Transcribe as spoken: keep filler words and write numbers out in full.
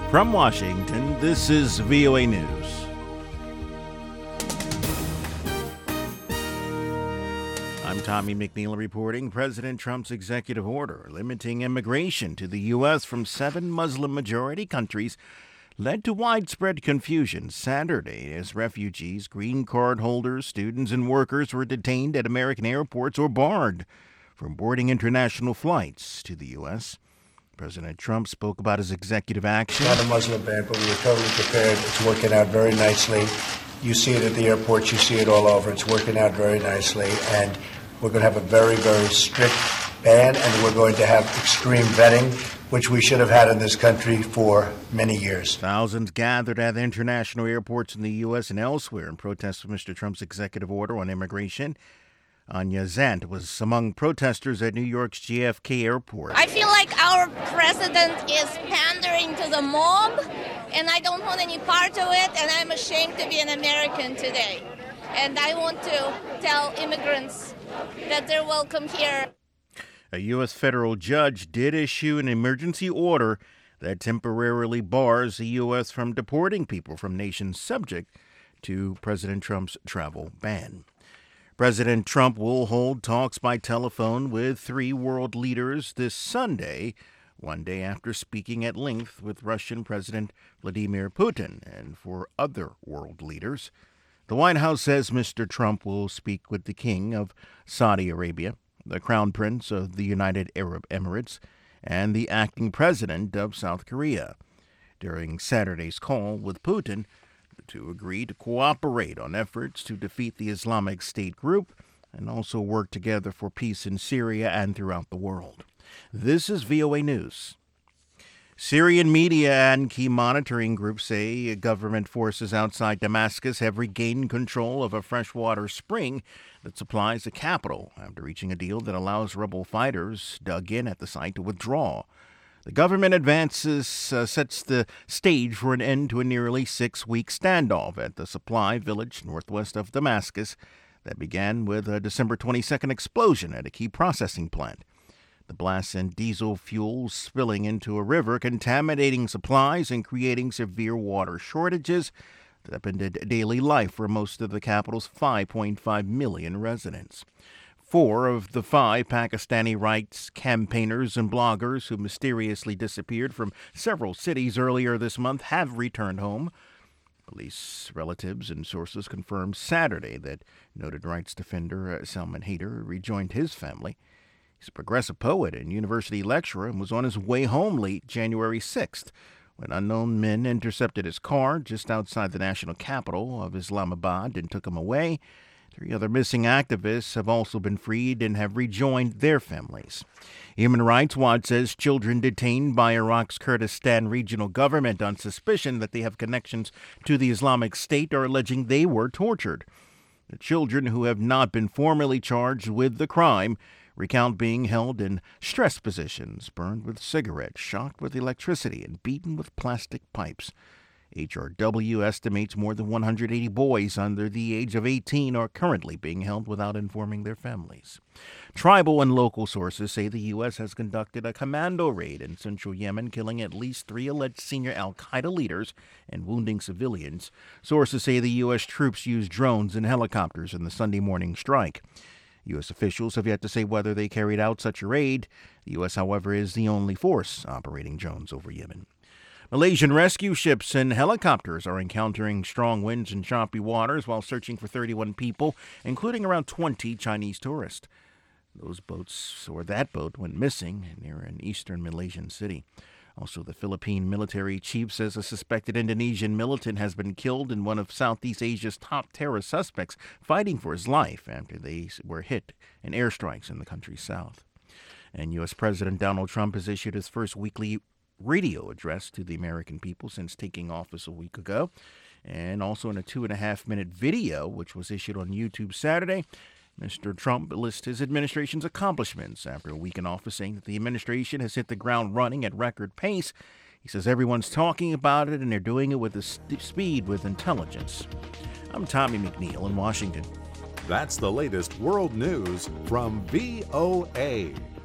From Washington, this is V O A News. I'm Tommy McNeil reporting President Trump's executive order limiting immigration to the U S from seven Muslim-majority countries led to widespread confusion Saturday as refugees, green card holders, students, and workers were detained at American airports or barred from boarding international flights to the U S President Trump spoke about his executive action. Not a Muslim ban, but we were totally prepared. It's working out very nicely. You see it at the airports. You see it all over. It's working out very nicely. And we're going to have a very, very strict ban, and we're going to have extreme vetting, which we should have had in this country for many years. Thousands gathered at the international airports in the U S and elsewhere in protest of Mister Trump's executive order on immigration. Anya Zant was among protesters at New York's J F K airport. I feel like our president is pandering to the mob, and I don't want any part of it, and I'm ashamed to be an American today. And I want to tell immigrants that they're welcome here. A U S federal judge did issue an emergency order that temporarily bars the U S from deporting people from nations subject to President Trump's travel ban. President Trump will hold talks by telephone with three world leaders this Sunday, one day after speaking at length with Russian President Vladimir Putin and for other world leaders. The White House says Mister Trump will speak with the King of Saudi Arabia, the Crown Prince of the United Arab Emirates, and the acting president of South Korea. During Saturday's call with Putin, the two agreed to cooperate on efforts to defeat the Islamic State group and also work together for peace in Syria and throughout the world. This is V O A News. Syrian media and key monitoring groups say government forces outside Damascus have regained control of a freshwater spring that supplies the capital after reaching a deal that allows rebel fighters dug in at the site to withdraw. The government advances uh, sets the stage for an end to a nearly six-week standoff at the supply village northwest of Damascus that began with a December twenty-second explosion at a key processing plant. The blast sent diesel fuel spilling into a river, contaminating supplies and creating severe water shortages that upended daily life for most of the capital's five point five million residents. Four of the five Pakistani rights campaigners and bloggers who mysteriously disappeared from several cities earlier this month have returned home. Police relatives and sources confirmed Saturday that noted rights defender Salman Haider rejoined his family. He's a progressive poet and university lecturer and was on his way home late January sixth when unknown men intercepted his car just outside the national capital of Islamabad and took him away. Three other missing activists have also been freed and have rejoined their families. Human Rights Watch says children detained by Iraq's Kurdistan regional government on suspicion that they have connections to the Islamic State are alleging they were tortured. The children, who have not been formally charged with the crime, recount being held in stress positions, burned with cigarettes, shocked with electricity, and beaten with plastic pipes. H R W estimates more than one hundred eighty boys under the age of eighteen are currently being held without informing their families. Tribal and local sources say the U S has conducted a commando raid in central Yemen, killing at least three alleged senior al-Qaeda leaders and wounding civilians. Sources say the U S troops used drones and helicopters in the Sunday morning strike. U S officials have yet to say whether they carried out such a raid. The U S, however, is the only force operating drones over Yemen. Malaysian rescue ships and helicopters are encountering strong winds and choppy waters while searching for thirty-one people, including around twenty Chinese tourists. Those boats, or that boat, went missing near an eastern Malaysian city. Also, the Philippine military chief says a suspected Indonesian militant has been killed in one of Southeast Asia's top terror suspects fighting for his life after they were hit in airstrikes in the country's south. And U S. President Donald Trump has issued his first weekly radio address to the American people since taking office a week ago. And also in a two and a half minute video, which was issued on YouTube Saturday, Mister Trump lists his administration's accomplishments after a week in office, saying that the administration has hit the ground running at record pace. He says everyone's talking about it and they're doing it with the st- speed with intelligence. I'm Tommy McNeil in Washington. That's the latest world news from V O A.